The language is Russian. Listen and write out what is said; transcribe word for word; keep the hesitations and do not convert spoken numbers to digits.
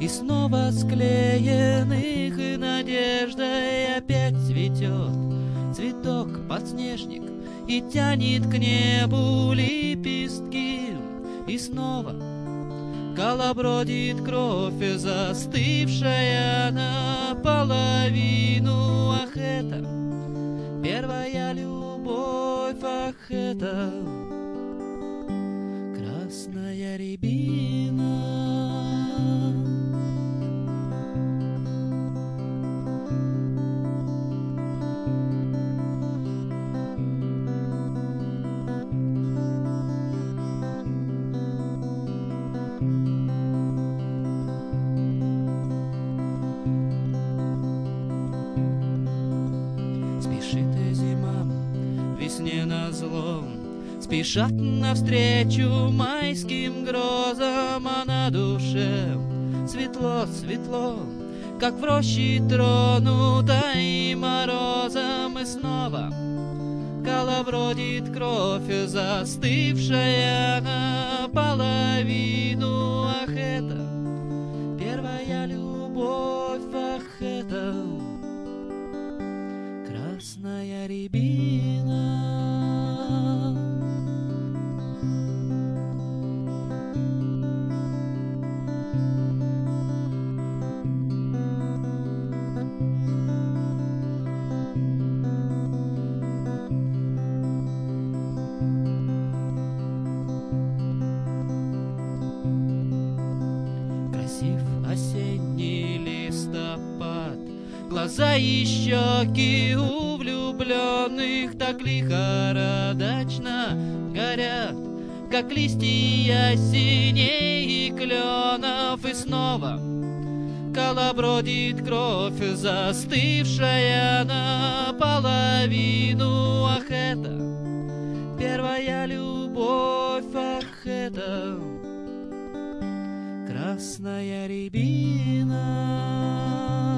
И снова склеенных, и надеждой опять цветет цветок подснежник и тянет к небу лепестки. И снова колобродит кровь, застывшая наполовину. Ах, это первая любовь, ах, это красная рябина. Спешит зима весне назло, спешат навстречу майским грозам, а на душе светло, светло, как в роще тронутой морозом. И снова колобродит кровь, застывшая наполовину. Ах, это первая любовь, ах, это красная рябина. Красив осенний листопад, глаза и щеки у влюбленных так лихорадочно горят, как листья синей кленов. И снова колобродит кровь, застывшая наполовину. Ах, это первая любовь, ах, это красная рябина.